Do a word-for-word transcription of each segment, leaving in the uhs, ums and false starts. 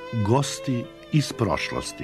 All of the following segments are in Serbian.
Gosti iz prošlosti.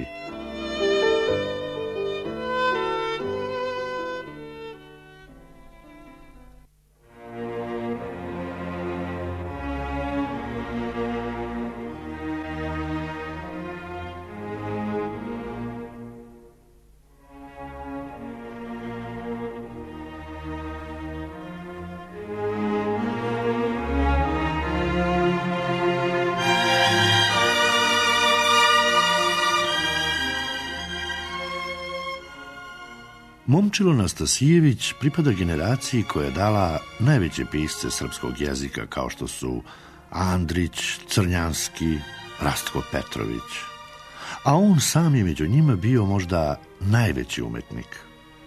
Momčilo Nastasijević pripada generaciji koja je dala najveće pisce srpskog jezika kao što su Andrić, Crnjanski, Rastko Petrović. A on sam je među njima bio možda najveći umetnik.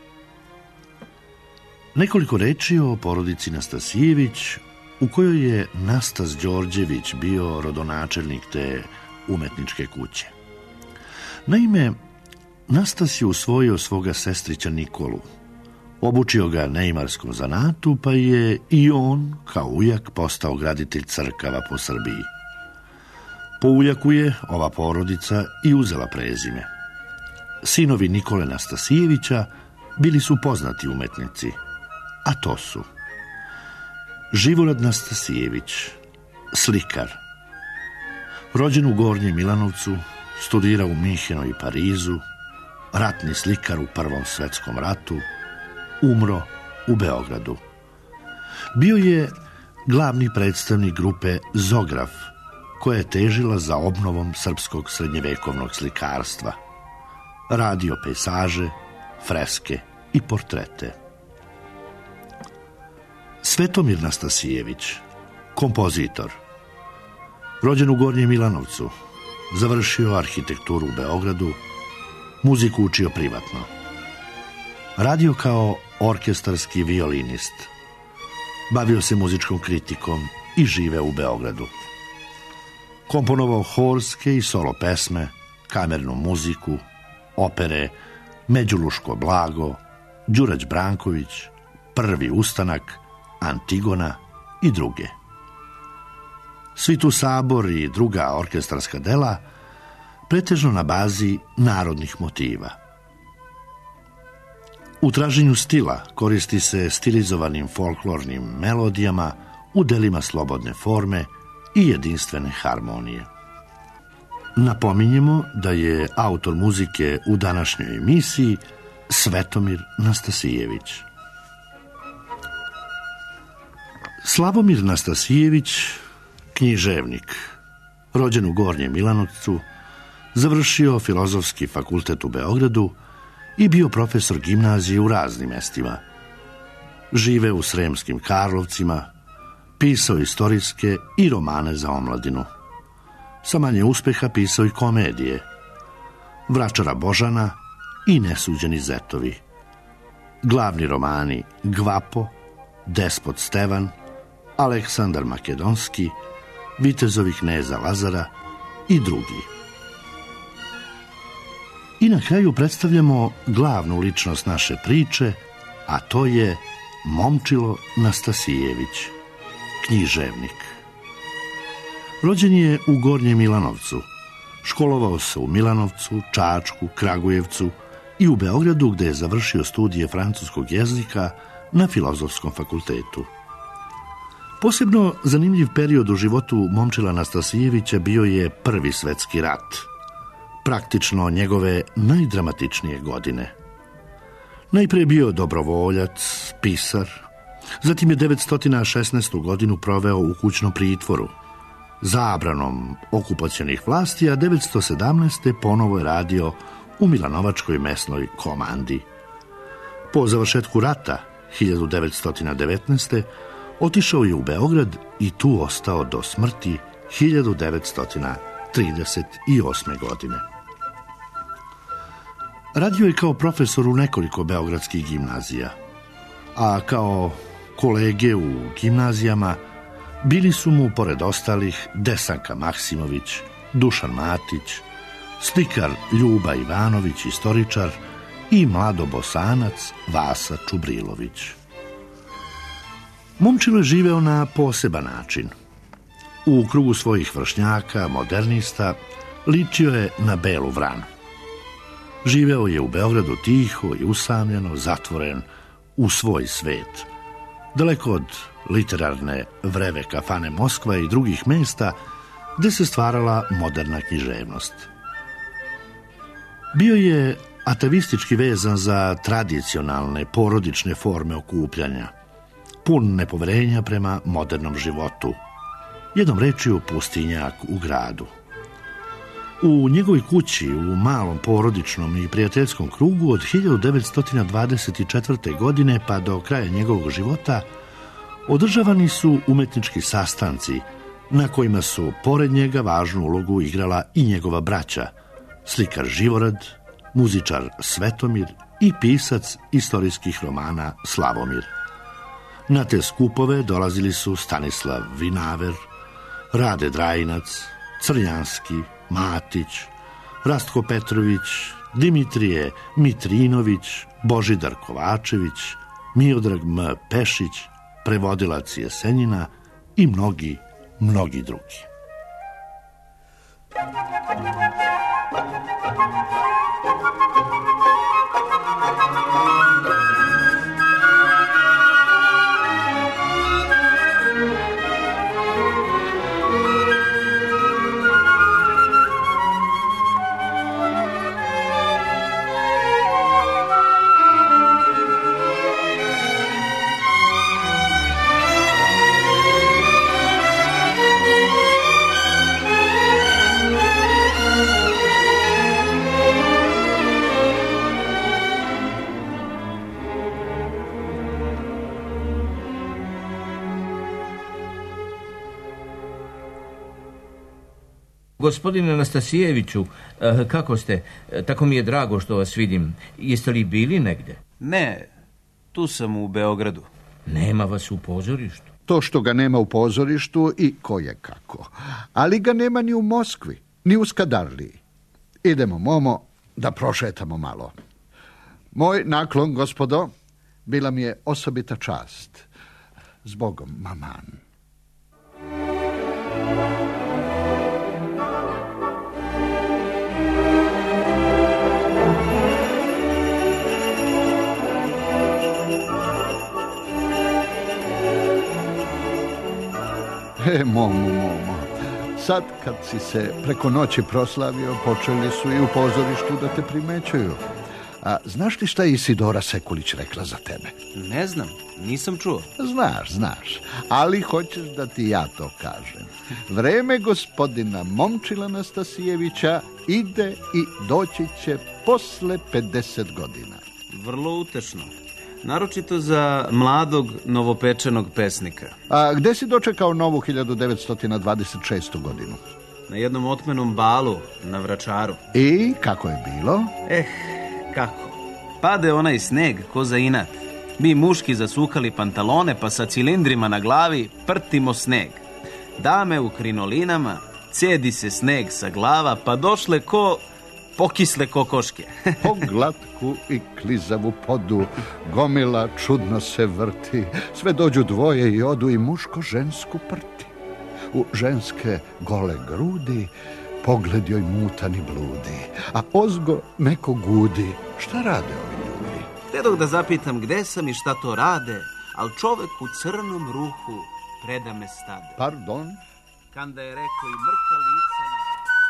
Nekoliko reči o porodici Nastasijević, u kojoj je Nastas Đorđević bio rodonačelnik te umetničke kuće. Naime, Nastas je usvojio svoga sestrića Nikolu, obučio ga neimarskom zanatu, pa je i on, kao ujak, postao graditelj crkava po Srbiji. Po ujaku je ova porodica i uzela prezime. Sinovi Nikole Nastasijevića bili su poznati umetnici, a to su Živorad Nastasijević, slikar, rođen u Gornjem Milanovcu, studirao u Minhenu i Parizu, ratni slikar u Prvom svetskom ratu, umro u Beogradu. Bio je glavni predstavnik grupe Zograf, koja je težila za obnovom srpskog srednjevekovnog slikarstva. Radio pejsaže, freske i portrete. Svetomir Nastasijević, kompozitor, rođen u Gornjem Milanovcu, završio arhitekturu u Beogradu, muziku učio privatno. Radio kao orkestarski violinist. Bavio se muzičkom kritikom i živeo u Beogradu. Komponovao horske i solo pesme, kamernu muziku, opere Međuluško blago, Đurać Branković, Prvi ustanak, Antigona i druge. Svitu Sabor i druga orkestarska dela pretežno na bazi narodnih motiva. U traženju stila koristi se stilizovanim folklornim melodijama u delima slobodne forme i jedinstvene harmonije. Napominjemo da je autor muzike u današnjoj emisiji Svetomir Nastasijević. Slavomir Nastasijević, književnik, rođen u Gornjem Milanovcu, završio Filozofski fakultet u Beogradu i bio profesor gimnazije u raznim mestima. Žive u Sremskim Karlovcima, pisao istorijske i romane za omladinu. Sa manje uspeha pisao i komedije Vračara Božana i Nesuđeni zetovi. Glavni romani Gvapo, Despot Stevan, Aleksandar Makedonski, Vitezovi kneza Lazara i drugi. I na kraju predstavljamo glavnu ličnost naše priče, a to je Momčilo Nastasijević, književnik. Rođen je u Gornjem Milanovcu, školovao se u Milanovcu, Čačku, Kragujevcu i u Beogradu, gde je završio studije francuskog jezika na Filozofskom fakultetu. Posebno zanimljiv period u životu Momčila Nastasijevića bio je Prvi svetski rat, praktično njegove najdramatičnije godine. Najprije bio dobrovoljac, pisar, zatim je devetsto šesnaestu godinu proveo u kućnom pritvoru, zabranom okupacionih vlasti, a devetsto sedamnaeste ponovo je radio u Milanovačkoj mesnoj komandi. Po završetku rata hiljadu devetsto devetnaeste. otišao je u Beograd i tu ostao do smrti hiljadu devetsto trideset osme. godine. Radio je kao profesor u nekoliko beogradskih gimnazija, a kao kolege u gimnazijama bili su mu, pored ostalih, Desanka Maksimović, Dušan Matić, slikar Ljuba Ivanović, istoričar, i mlado Bosanac Vasa Čubrilović. Momčilo je živeo na poseban način. U krugu svojih vršnjaka, modernista, ličio je na belu vranu. Živeo je u Beogradu tiho i usamljeno, zatvoren u svoj svet. Daleko od literarne vreve kafane Moskva i drugih mesta gde se stvarala moderna književnost. Bio je atavistički vezan za tradicionalne porodične forme okupljanja, pun nepoverenja prema modernom životu, jednom rečju pustinjak u gradu. U njegovoj kući, u malom porodičnom i prijateljskom krugu od hiljadu devetsto dvadeset četvrte. godine pa do kraja njegovog života održavani su umetnički sastanci na kojima su pored njega važnu ulogu igrala i njegova braća, slikar Živorad, muzičar Svetomir i pisac istorijskih romana Slavomir. Na te skupove dolazili su Stanislav Vinaver, Rade Drajinac, Crnjanski, Matić, Rastko Petrović, Dimitrije Mitrinović, Božidar Kovačević, Miodrag M. Pešić, prevodilac Jesenjina i mnogi, mnogi drugi. Gospodine Anastasijeviću, kako ste? Tako mi je drago što vas vidim. Jeste li bili negde? Ne, tu sam u Beogradu. Nema vas u pozorištu? To što ga nema u pozorištu i koje kako. Ali ga nema ni u Moskvi, ni u Skadarliji. Idemo, Momo, da prošetamo malo. Moj naklon, gospodo, bila mi je osobita čast. Zbogom, maman. E, momo, momo, sad kad si se preko noći proslavio, počeli su i u pozorištu da te primećuju. A znaš li šta je Isidora Sekulić rekla za tebe? Ne znam, nisam čuo. Znaš, znaš, ali hoćeš da ti ja to kažem. Vreme gospodina Momčila Anastasijevića ide i doći će posle pedeset godina. Vrlo utešno. Naročito za mladog novopečenog pesnika. A gde si dočekao novu hiljadu devetsto dvadeset šestu. godinu? Na jednom otmenom balu na Vračaru. I kako je bilo? Eh, kako? Pade onaj sneg ko za inat. Mi muški zasukali pantalone pa sa cilindrima na glavi prtimo sneg. Dame u krinolinama, cedi se sneg sa glava pa došle ko pokisle kokoške. Po glatku i klizavu podu gomila čudno se vrti. Sve dođu dvoje i odu i muško žensku prti. U ženske gole grudi pogled joj mutan i bludi. A ozgo neko gudi. Šta rade ovi ljudi? Htedog da zapitam gde sam i šta to rade, al čovek u crnom ruhu preda me stade. Pardon? Kanda je rekao i mrka lica na...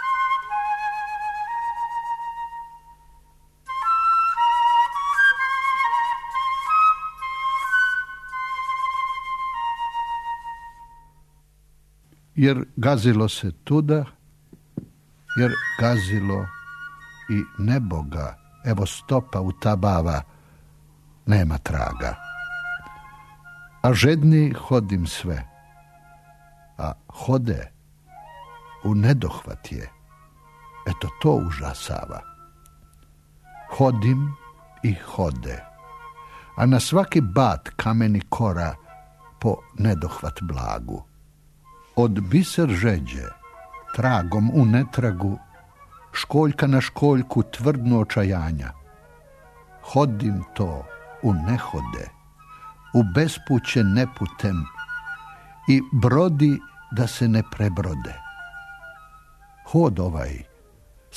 Jer gazilo se tuda, jer gazilo i neboga, evo stopa utabava, nema traga. A žedni hodim sve, a hode u nedohvat je, eto to užasava. Hodim i hode, a na svaki bat kameni kora po nedohvat blagu. Od biser žeđe, tragom u netragu, školjka na školjku tvrdnu očajanja. Hodim to u nehode, u bespuće neputem i brodi da se ne prebrode. Hod ovaj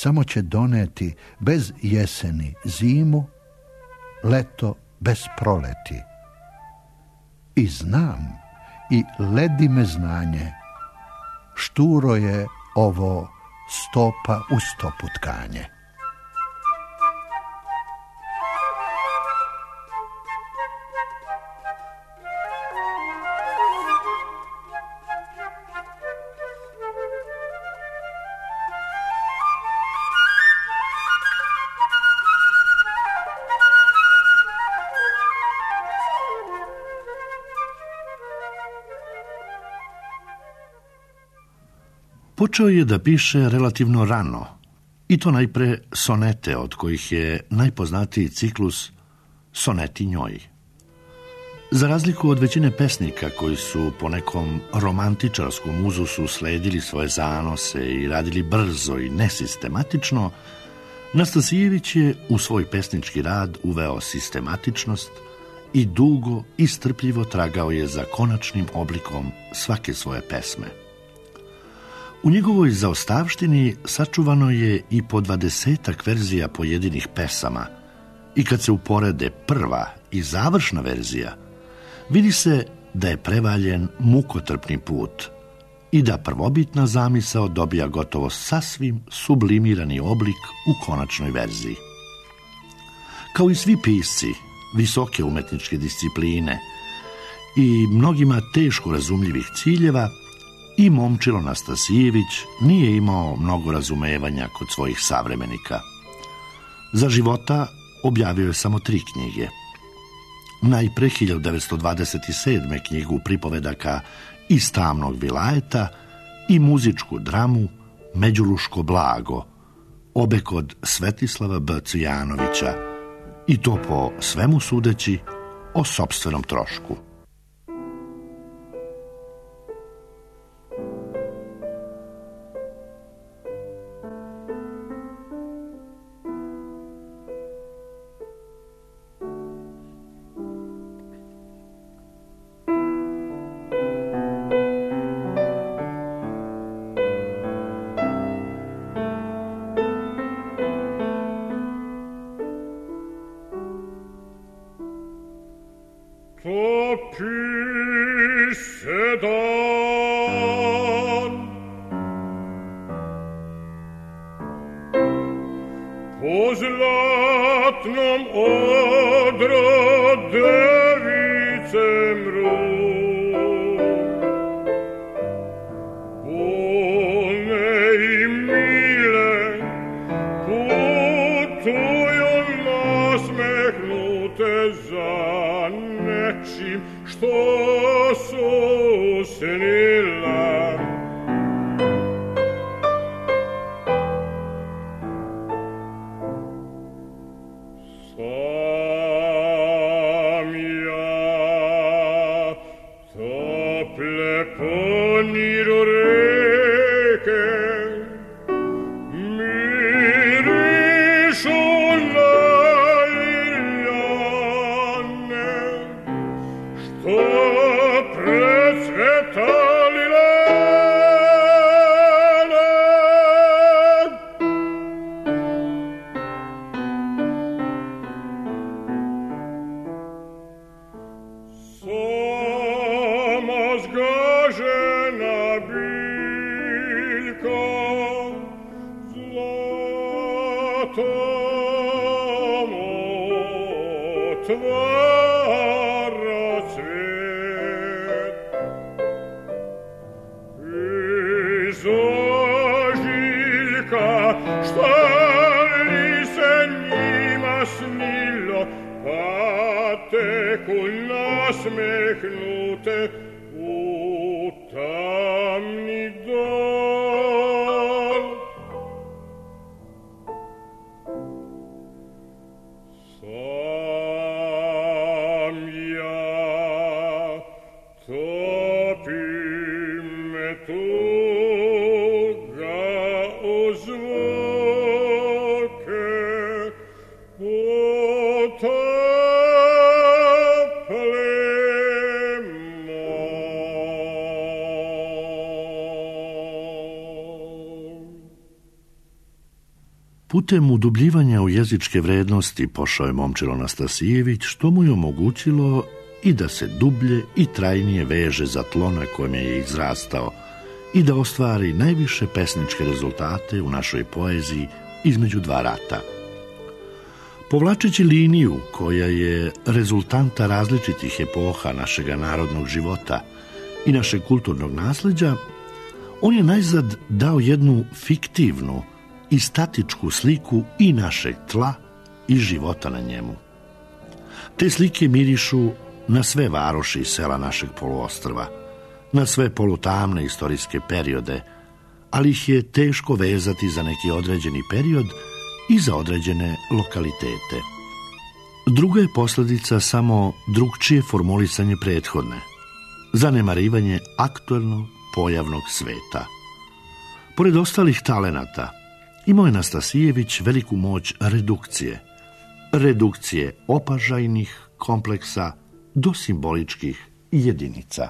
samo će doneti bez jeseni zimu, leto bez proleti. I znam, i ledi me znanje, šturo je ovo stopa u stopu tkanje. Počeo je da piše relativno rano, i to najpre sonete, od kojih je najpoznatiji ciklus Soneti njoj. Za razliku od većine pesnika koji su po nekom romantičarskom uzusu sledili svoje zanose i radili brzo i nesistematično, Nastasijević je u svoj pesnički rad uveo sistematičnost i dugo i strpljivo tragao je za konačnim oblikom svake svoje pesme. U njegovoj zaostavštini sačuvano je i po dvadesetak verzija pojedinih pesama i kad se uporede prva i završna verzija, vidi se da je prevaljen mukotrpni put i da prvobitna zamisao dobija gotovo sasvim sublimirani oblik u konačnoj verziji. Kao i svi pisci visoke umetničke discipline i mnogima teško razumljivih ciljeva, i Momčilo Nastasijević nije imao mnogo razumevanja kod svojih savremenika. Za života objavio je samo tri knjige. Najpre hiljadu devetsto dvadeset sedme knjigu pripovedaka Iz tamnog vilajeta i muzičku dramu Međuluško blago, obe kod Svetislava B. Cvijanovića, i to po svemu sudeći o sopstvenom trošku. Topi se dan, po zlatnom odru device mru, one i mile putuju nasmehnute za nečim što su snila. Sam ja tople poniru reke mirišu na iljane, što precvetali lene. Sama zgažena biljka zlatom otvara cvet. Iz ožiljka šta li se njima snilo, pa teku nasmehnute u tamni dol. Sam ja topim me tuga u zvuke otople moj. Putem udubljivanja u jezičke vrednosti pošao je Momčilo Nastasijević, što mu je omogućilo i da se dublje i trajnije veže za tlo na kojem je izrastao i da ostvari najviše pesničke rezultate u našoj poeziji između dva rata. Povlačeći liniju koja je rezultanta različitih epoha našega narodnog života i našeg kulturnog nasleđa, on je najzad dao jednu fiktivnu i statičku sliku i našeg tla i života na njemu. Te slike mirišu na sve varoši i sela našeg poluostrva, na sve polutamne istorijske periode, ali ih je teško vezati za neki određeni period i za određene lokalitete. Druga je posljedica samo drugčije formulisanje prethodne, zanemarivanje aktuelnog pojavnog sveta. Pored ostalih talenata, imao je Nastasijević veliku moć redukcije, redukcije opažajnih kompleksa do simboličkih jedinica.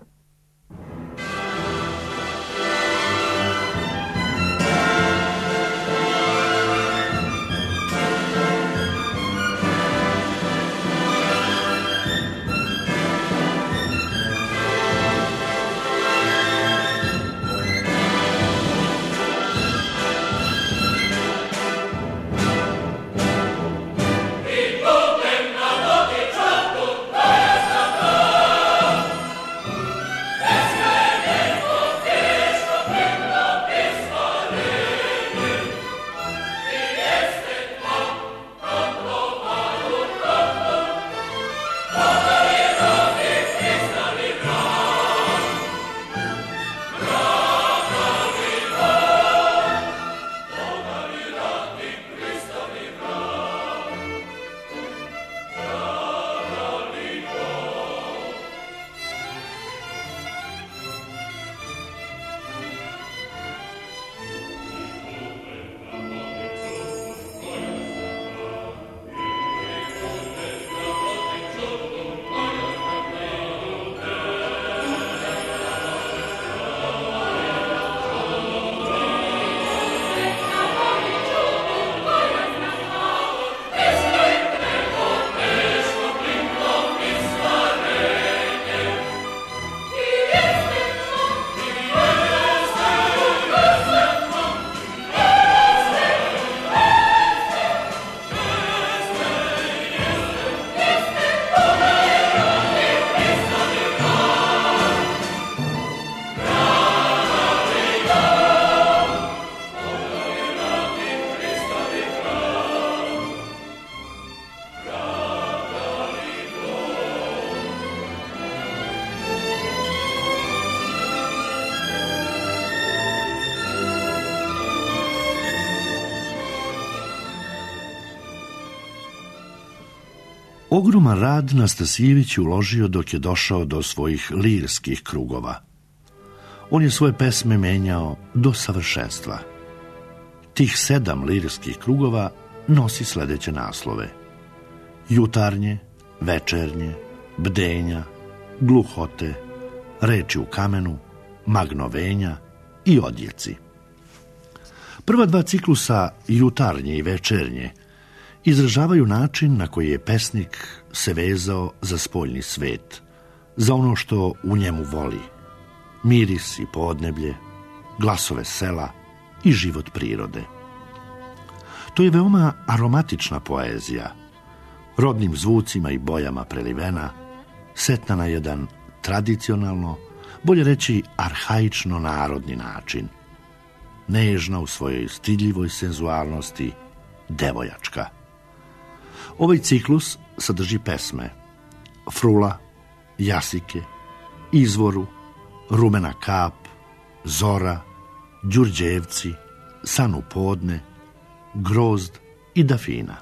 Ogroman rad Nastasijević je uložio dok je došao do svojih lirskih krugova. On je svoje pesme menjao do savršenstva. Tih sedam lirskih krugova nosi sledeće naslove: Jutarnje, Večernje, Bdenja, Gluhote, Reči u kamenu, Magnovenja i Odjeci. Prva dva ciklusa, Jutarnje i Večernje, izražavaju način na koji je pesnik se vezao za spoljni svet, za ono što u njemu voli, miris i podneblje, glasove sela i život prirode. To je veoma aromatična poezija, rodnim zvucima i bojama prelivena, setna na jedan tradicionalno, bolje reći arhaično narodni način, nežna u svojoj stidljivoj senzualnosti, devojačka. Ovaj ciklus sadrži pesme Frula, Jasike, Izvoru, Rumena kap, Zora, Đurđevci, San u podne, Grozd i Dafina.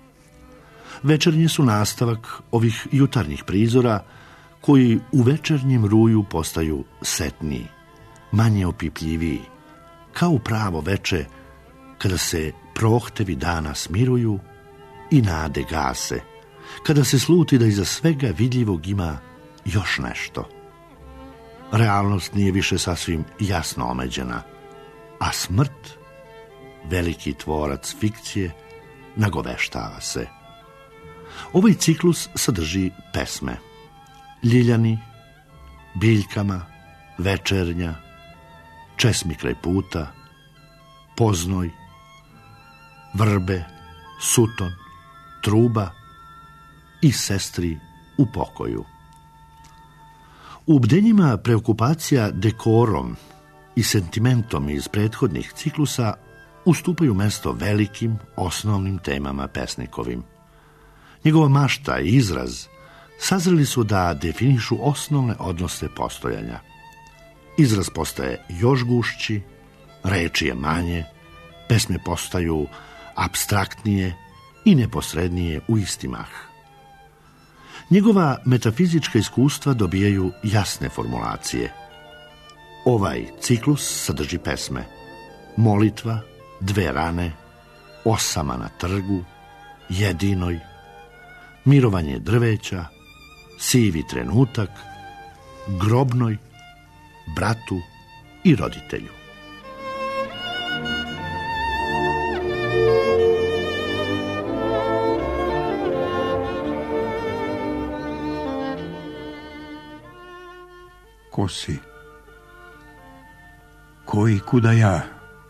Večernje su nastavak ovih jutarnjih prizora koji u večernjem ruju postaju setniji, manje opipljiviji, kao pravo veče kada se prohtevi dana smiruju i nade gase, kada se sluti da iza svega vidljivog ima još nešto. Realnost nije više sasvim jasno omeđena, a smrt veliki tvorac fikcije, nagoveštava se. Ovaj ciklus sadrži pesme Ljiljani, Biljkama, Večernja, Česmi kraj puta, Poznoj, Vrbe, Suton, Truba i Sestri u pokoju. U bdenjima preokupacija dekorom i sentimentom iz prethodnih ciklusa ustupaju mesto velikim, osnovnim temama pesnikovim. Njegova mašta i izraz sazreli su da definišu osnovne odnose postojanja. Izraz postaje još gušći, reči je manje, pesme postaju apstraktnije i neposrednije u isti mah. Njegova metafizička iskustva dobijaju jasne formulacije. Ovaj ciklus sadrži pesme Molitva, Dve rane, Osama na trgu, Jedinoj, Mirovanje drveća, Sivi trenutak, Grobnoj, Bratu i roditelju. Ko si? Ko i kuda ja?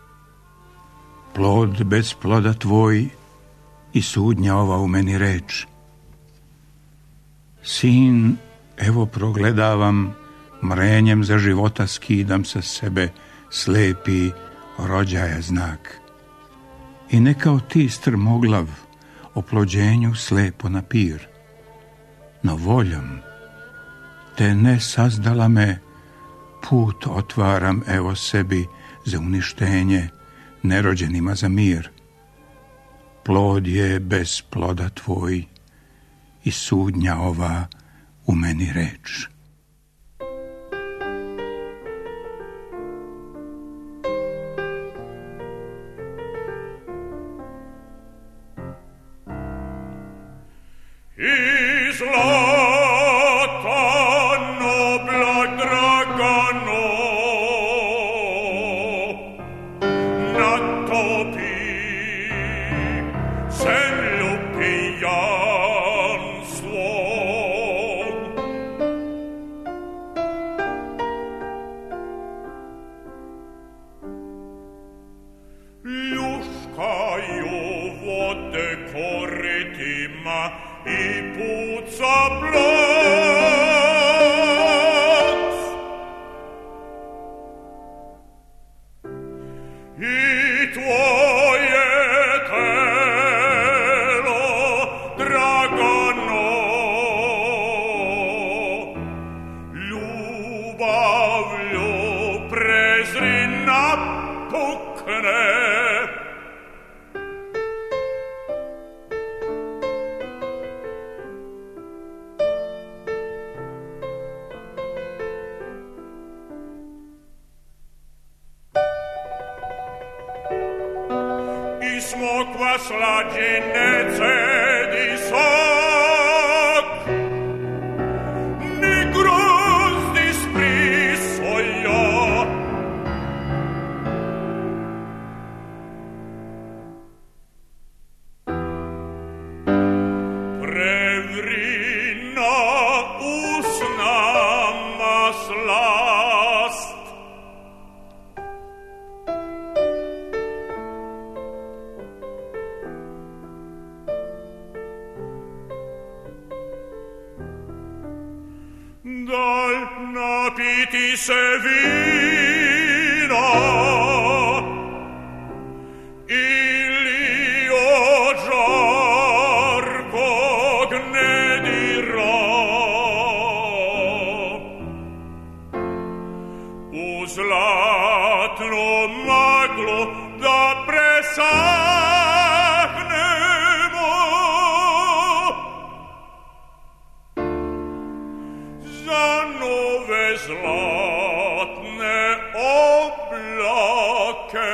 Plod bez ploda tvoj i sudnja ova u meni reč. Sin, evo progledavam, mrenjem za života skidam sa sebe slepi rođaja znak. I ne kao ti strmoglav, oplođenju slepo na pir, no voljom te ne sazdala me, put otvaram evo sebi za uništenje, nerođenima za mir. Plod je bez ploda tvoj i sudnja ova u meni reč. Smokva slađine cedi sok, ni grozdi sprisoja. Prevrina usnama slast, daj napiti se vina ili od žarkog ne dira. U zlatno maglo da presahnemo, za nove zlatne oblake.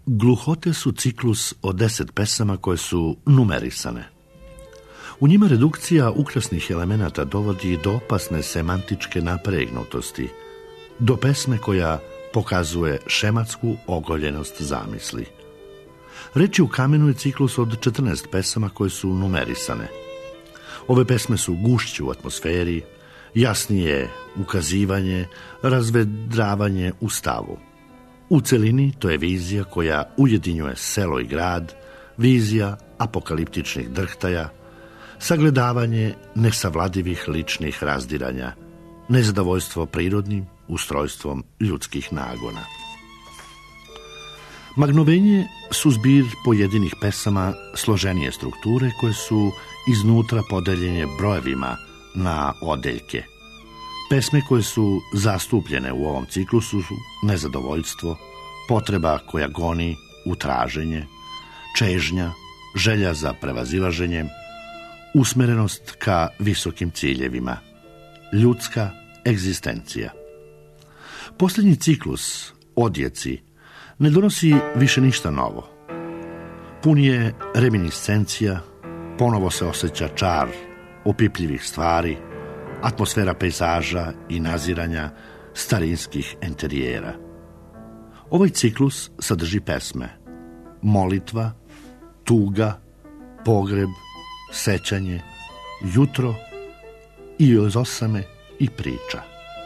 Gluhote su ciklus od deset pesama koje su numerisane. U njima redukcija ukrasnih elemenata dovodi do opasne semantičke napregnutosti, do pesme koja pokazuje šematsku ogoljenost zamisli. Reč je u Kamenu je ciklus od četrnaest pesama koje su numerisane. Ove pesme su gušće u atmosferi, jasnije ukazivanje, razvedravanje u stavu. U celini to je vizija koja ujedinjuje selo i grad, vizija apokaliptičnih drhtaja, sagledavanje nesavladivih ličnih razdiranja, nezadovoljstvo prirodnim ustrojstvom ljudskih nagona. Magnovenje su zbir pojedinih pesama složenije strukture koje su iznutra podeljene brojevima na odeljke. Pesme koje su zastupljene u ovom ciklusu su nezadovoljstvo, potreba koja goni u traženje, čežnja, želja za prevazilaženjem, usmerenost ka visokim ciljevima, ljudska egzistencija. Posljednji ciklus, odjeci, ne donosi više ništa novo. Pun je reminiscencija, ponovo se osjeća čar opipljivih stvari, atmosfera pejzaža i naziranja starinskih enterijera. Ovaj ciklus sadrži pesme molitva, tuga, pogreb, sećanje, jutro i od osame i priča.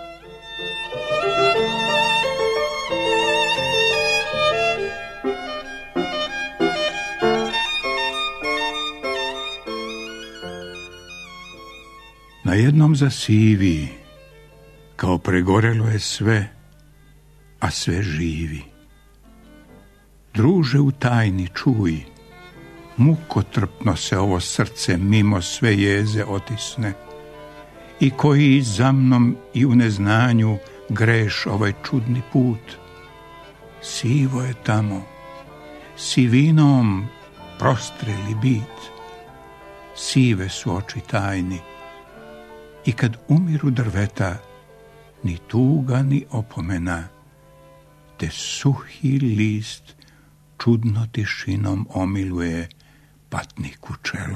Na jednom zasivi, kao pregorelo je sve, a sve živi. Druže u tajni čuj, mukotrpno se ovo srce mimo sve jeze otisne, i koji za mnom i u neznanju greš ovaj čudni put. Sivo je tamo, sivinom prostreli bit, sive su oči tajni, i kad umiru drveta, ni tuga ni opomena, te suhi list čudno tišinom omiluje patniku čelo.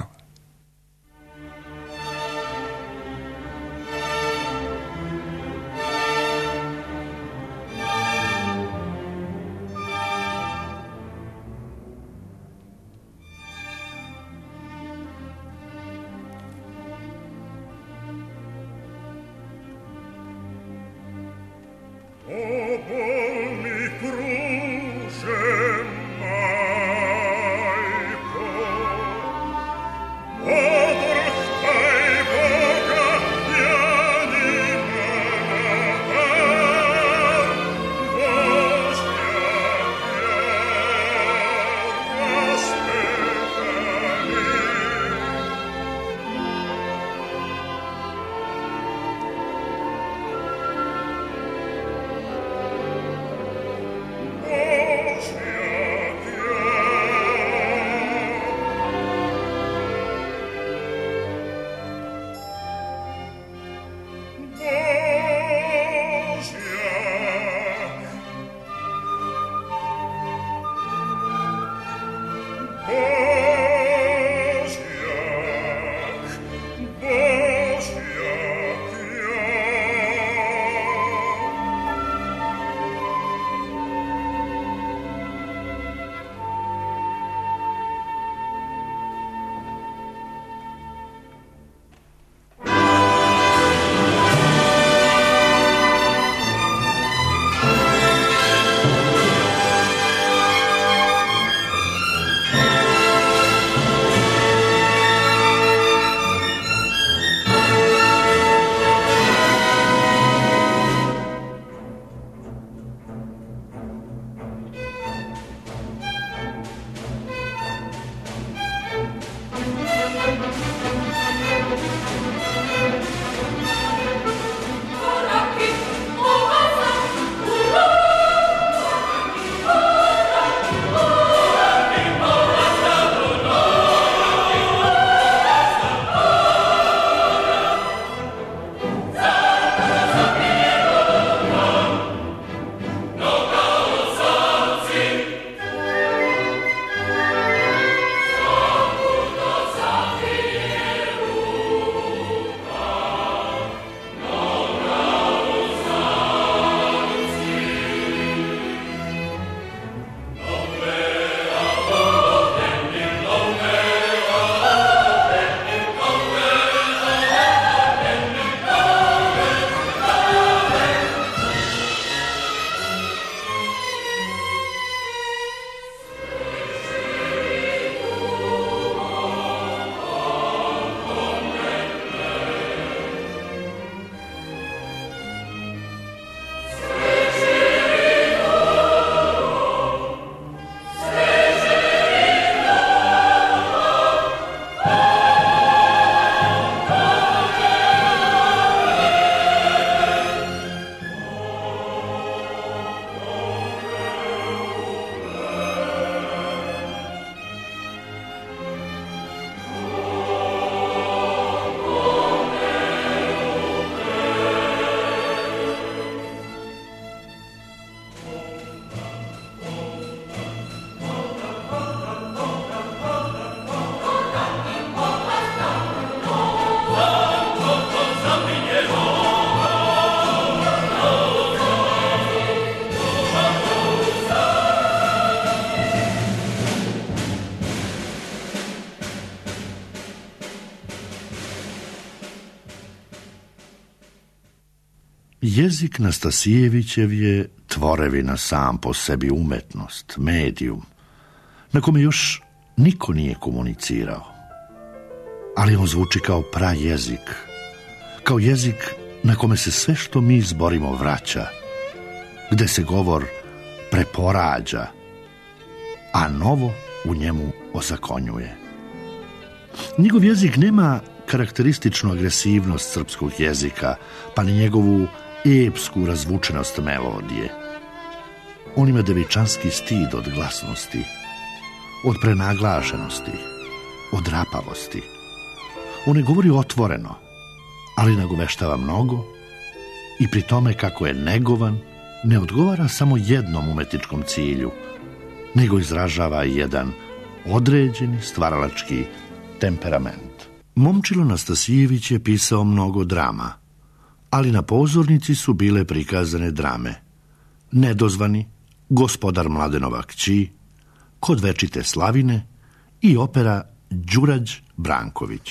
Jezik Nastasijevićev je tvorevina sam po sebi, umetnost, medijum, na kome još niko nije komunicirao. Ali on zvuči kao prajezik, kao jezik na kome se sve što mi izborimo vraća, gde se govor preporađa, a novo u njemu ozakonjuje. Njegov jezik nema karakterističnu agresivnost srpskog jezika, pa ni njegovu epsku razvučenost melodije. On ima devičanski stid od glasnosti, od prenaglašenosti, od rapavosti. On ne govori otvoreno, ali nagoveštava mnogo i pri tome kako je negovan, ne odgovara samo jednom umetničkom cilju, nego izražava jedan određeni stvaralački temperament. Momčilo Nastasijević je pisao mnogo drama, ali na pozornici su bile prikazane drame Nedozvani, Gospodar Mladenova kći, Kod večite slavine i opera Đurađ Branković.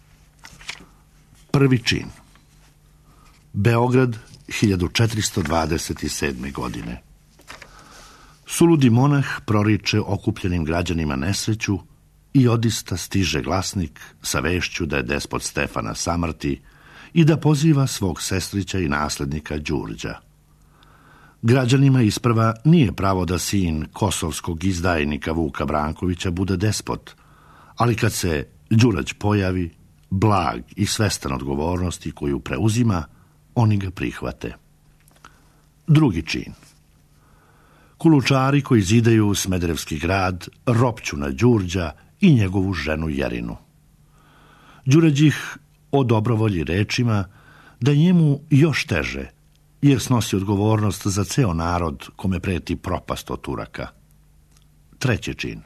Prvi čin. Beograd, hiljadu četiristo dvadeset sedme. godine. Suludi monah proriče okupljenim građanima nesreću i odista stiže glasnik sa vešću da je despot Stefan na samrti i da poziva svog sestrića i naslednika Đurđa. Građanima isprva nije pravo da sin kosovskog izdajnika Vuka Brankovića bude despot, ali kad se Đurađ pojavi, blag i svestan odgovornosti koju preuzima, oni ga prihvate. Drugi čin. Kulučari koji zidaju u Smederevski grad ropću na Đurđa i njegovu ženu Jerinu. Đurađ ih o dobrovolji rečima da njemu još teže, jer snosi odgovornost za ceo narod kome preti propast od Turaka. Treći čin.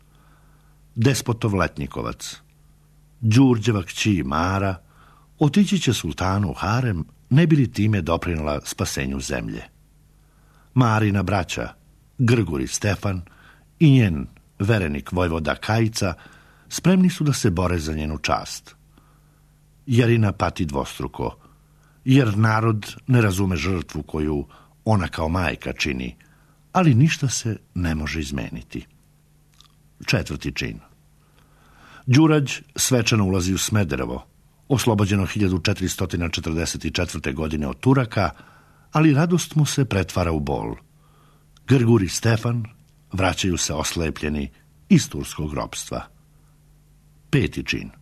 Despotov letnjikovac. Đurđeva kći Mara otići će sultanu u harem, ne bi li time doprinela spasenju zemlje. Marina braća, Grgur i Stefan i njen verenik vojvoda Kajica spremni su da se bore za njenu čast. Jerina pati dvostruko, jer narod ne razume žrtvu koju ona kao majka čini, ali ništa se ne može izmeniti. Četvrti čin. Đurađ svečano ulazi u Smederevo, oslobođeno hiljadu četiristo četrdeset četvrte. godine od Turaka, ali radost mu se pretvara u bol. Grgur i Stefan vraćaju se oslepljeni iz turskog ropstva. Peti čin.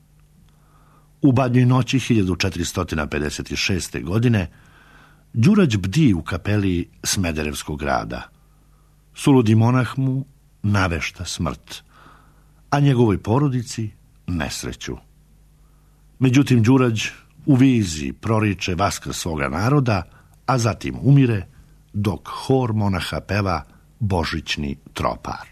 U badnjoj noći hiljadu četiristo pedeset šeste. godine Đurađ bdi u kapeli Smederevskog grada. Suludi monah mu navešta smrt, a njegovoj porodici nesreću. Međutim, Đurađ u viziji proriče vaskrs svoga naroda, a zatim umire, dok hor monaha peva božićni tropar.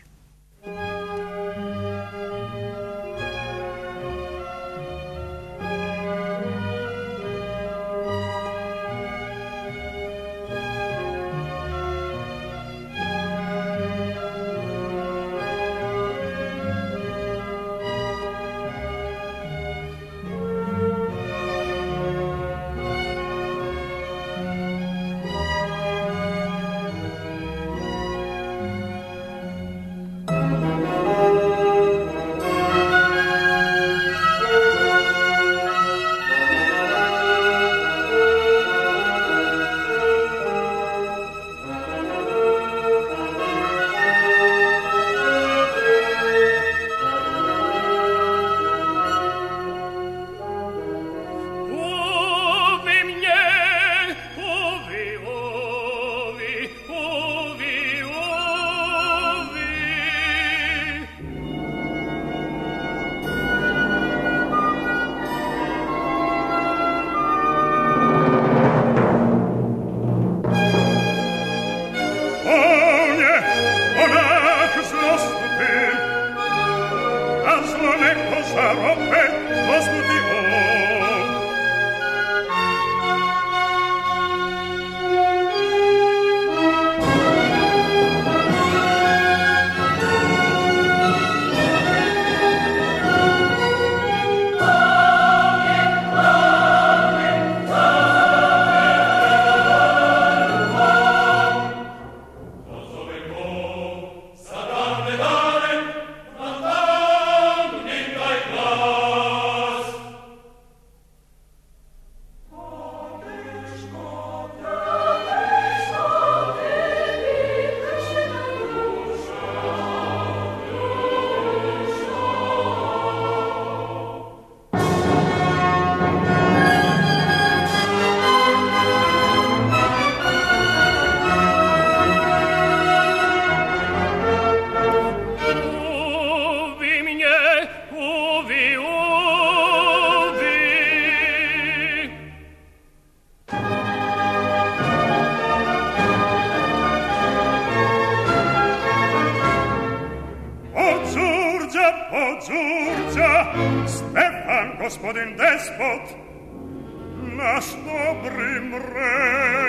Stefan, gospodin despot, naš dobri mre.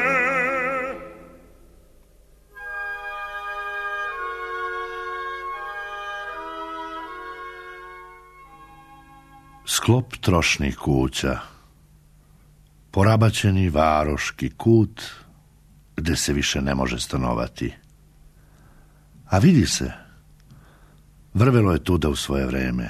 Sklop trošnih kuća, porabaćeni varoški kut, gde se više ne može stanovati. A vidi se, vrvelo je tuda u svoje vreme.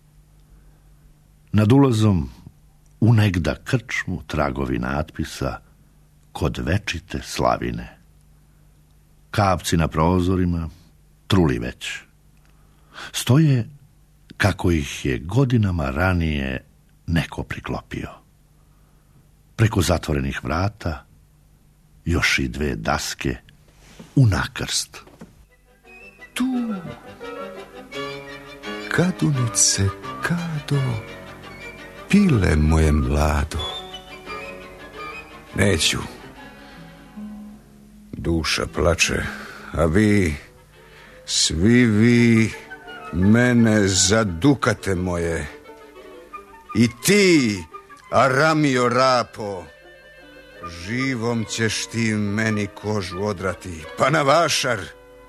Nad ulazom u negda krčmu tragovi natpisa kod večite slavine. Kapci na prozorima truli već. Stoje kako ih je godinama ranije neko priklopio. Preko zatvorenih vrata još i dve daske u nakrst. Tu, kadunice, kado, pile moje mlado. Neću. Duša plače, a vi, svi vi, mene zadukate moje. I ti, Aramio Rapo, živom ćeš ti meni kožu odrati, pa na vašar.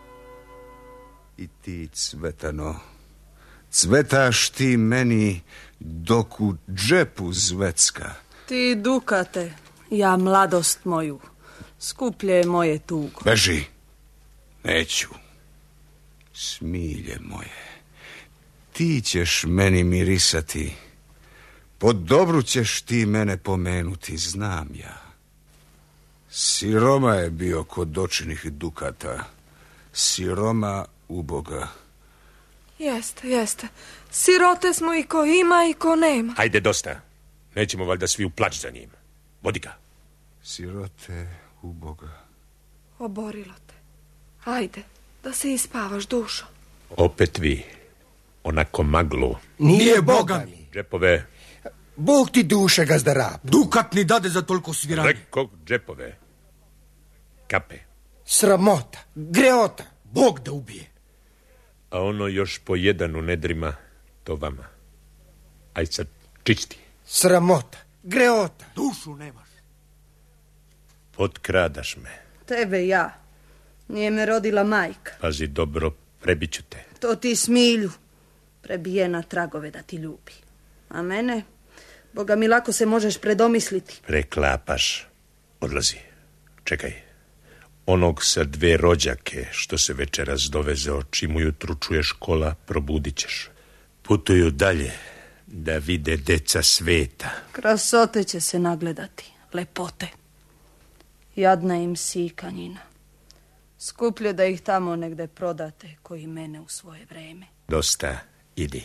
I ti, Cvetano, cvetaš ti meni dok u džepu zvecka. Ti dukate, ja mladost moju, skuplje je moje tugo. Beži, neću. Smilje moje, ti ćeš meni mirisati, po dobru ćeš ti mene pomenuti, znam ja. Siroma je bio kod očinih dukata, siroma uboga. Jeste, jeste. Sirote smo i ko ima i ko nema. Ajde, dosta. Nećemo valjda svi u plać za njim. Vodi ga. Sirote uboga. Oborilo te. Ajde, da se ispavaš, dušo. Opet vi. Onako maglu. Nije Boga mi. Džepove. Bog ti duše, gazda Rap. Dukat ni dade za toliko sviranje. Rekog džepove. Kape. Sramota, greota, Bog da ubije. A ono još po jedan u nedrima, to vama. Aj sad, čisti. Sramota, greota. Dušu nemaš. Potkradaš me. Tebe ja. Nije me rodila majka. Pazi dobro, prebiću te. To ti Smilju prebije na tragove da ti ljubi. A mene, Boga mi, lako se možeš predomisliti. Preklapaš. Odlazi. Čekaj. Onog sa dve rođake što se večeras dovezeo, čim ujutru čuje škola, probudit ćeš. Putuju dalje da vide deca sveta. Krasote će se nagledati, lepote. Jadna im sikanjina. Skuplje da ih tamo negde prodate, koji mene u svoje vreme. Dosta, idi.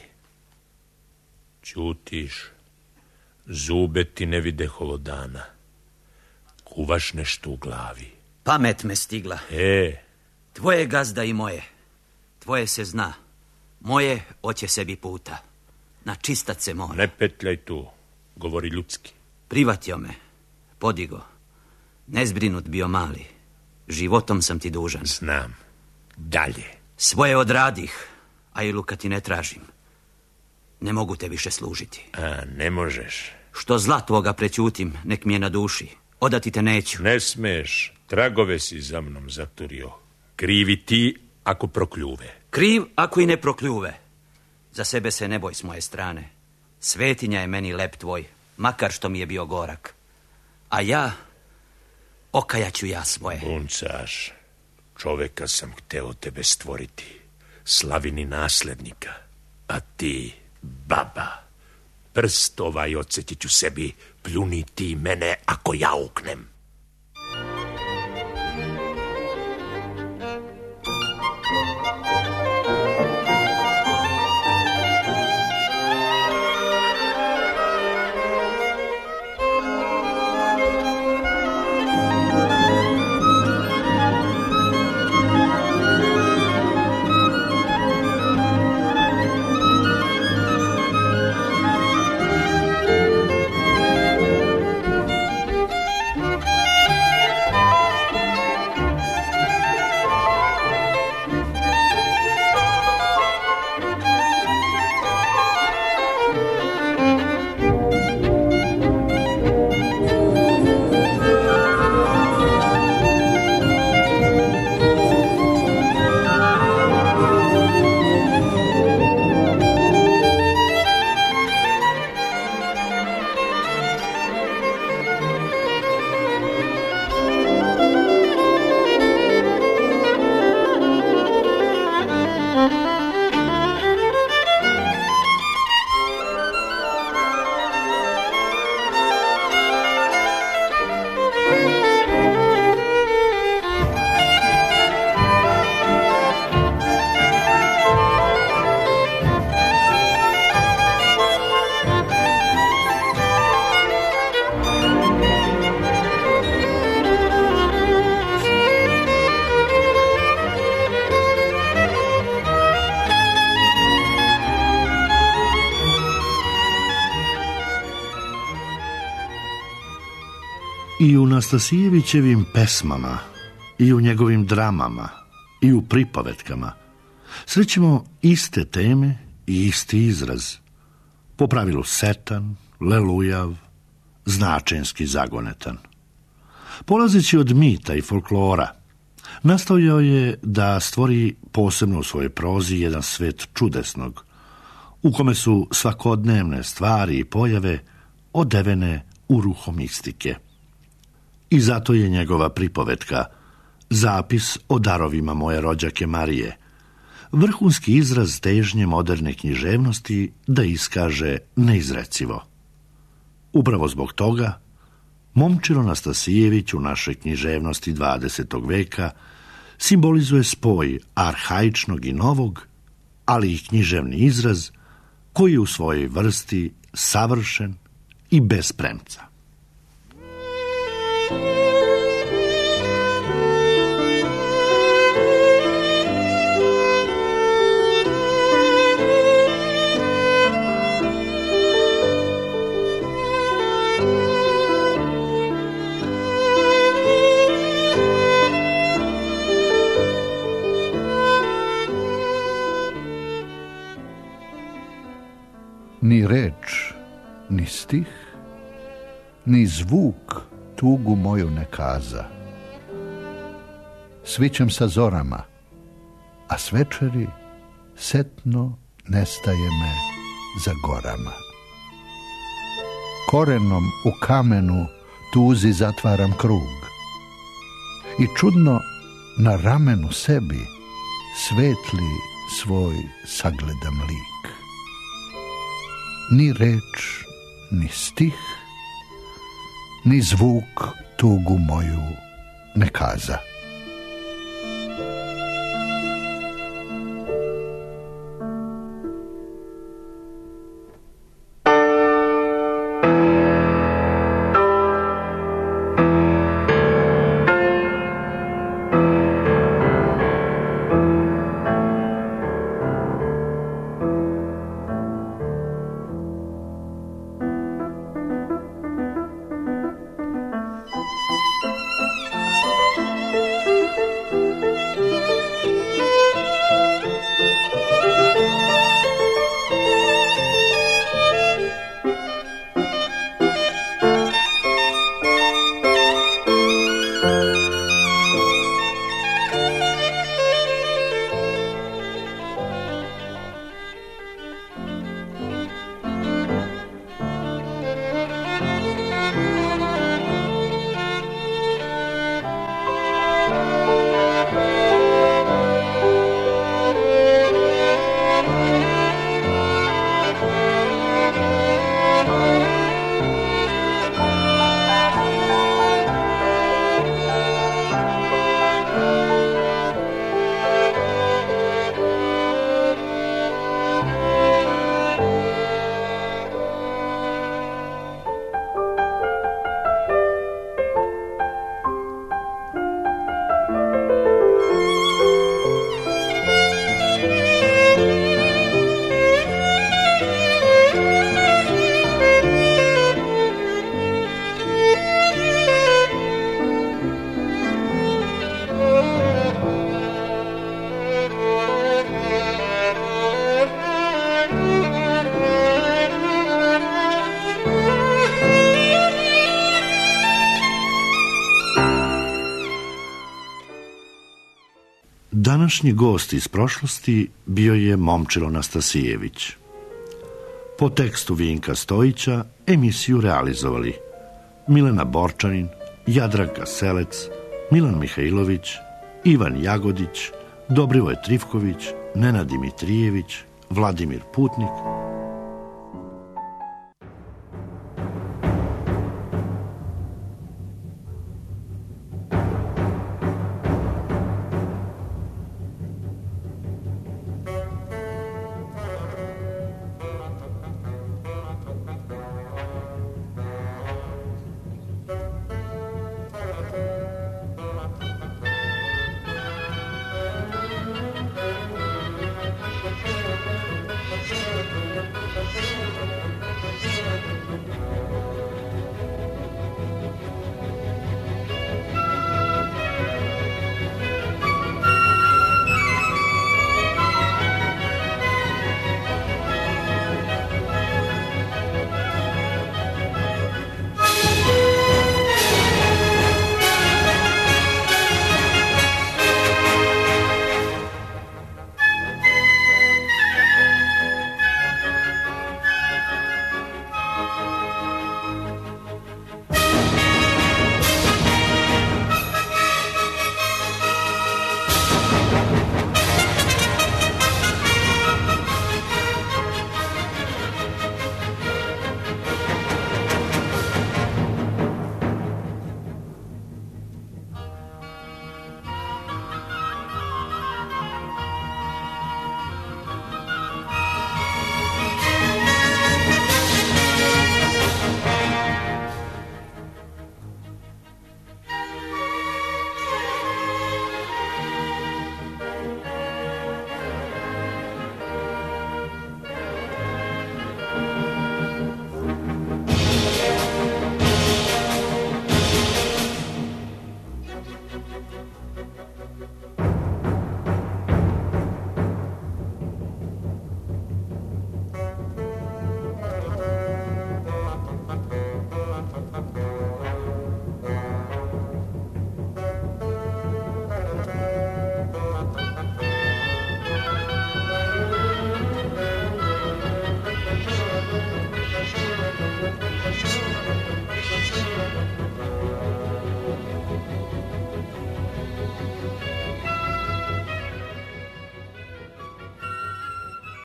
Ćutiš. Zube ti ne vide holodana. Kuvaš nešto u glavi. Pamet me stigla. E. Tvoje gazda i moje. Tvoje se zna. Moje oće sebi puta. Na čistat se mora. Ne petljaj tu. Govori ljudski. Privatio me. Podigo. Nezbrinut bio mali. Životom sam ti dužan. Znam. Dalje. Svoje odradih, a i luka ti ne tražim. Ne mogu te više služiti. A, ne možeš. Što zla tvoga prećutim, nek mi je na duši. Odati te neću. Ne smeš. Tragove si za mnom zaturio. Krivi ti ako prokljuve. Kriv ako i ne prokljuve. Za sebe se ne boj s moje strane. Svetinja je meni lep tvoj, makar što mi je bio gorak. A ja, okajaću ja svoje. Buncaš, čoveka sam hteo tebe stvoriti, slavini naslednika. A ti, baba, prst ovaj odsjetit ću sebi, pljuni ti mene ako ja uknem. I u Nastasijevićevim pesmama, i u njegovim dramama, i u pripovetkama srećemo iste teme i isti izraz. Po pravilu setan, lelujav, značenski zagonetan. Polazeći od mita i folklora, nastojao je da stvori posebno u svojoj prozi jedan svet čudesnog, u kome su svakodnevne stvari i pojave odevene uruhom mistike. I zato je njegova pripovetka Zapis o darovima moje rođake Marije vrhunski izraz težnje moderne književnosti da iskaže neizrecivo. Upravo zbog toga Momčilo Nastasijević u našoj književnosti dvadesetog veka simbolizuje spoj arhaičnog i novog, ali i književni izraz koji je u svojoj vrsti savršen i bez premca. Ni reč, ni stih, ni zvuk tugu moju ne kaza. Svićem sa zorama, a s večeri setno nestaje me za gorama. Korenom u kamenu tuzi zatvaram krug i čudno na ramenu sebi svetli svoj sagledam lik. Ni reč, ni stih, ni zvuk tugu moju ne kaza. Današnji gost iz prošlosti bio je Momčilo Nastasijević. Po tekstu Vinka Stojića emisiju realizovali Milena Borčanin, Jadranka Selec, Milan Mihajlović, Ivan Jagodić, Dobrivoje Trifković, Nenad Dimitrijević, Vladimir Putnik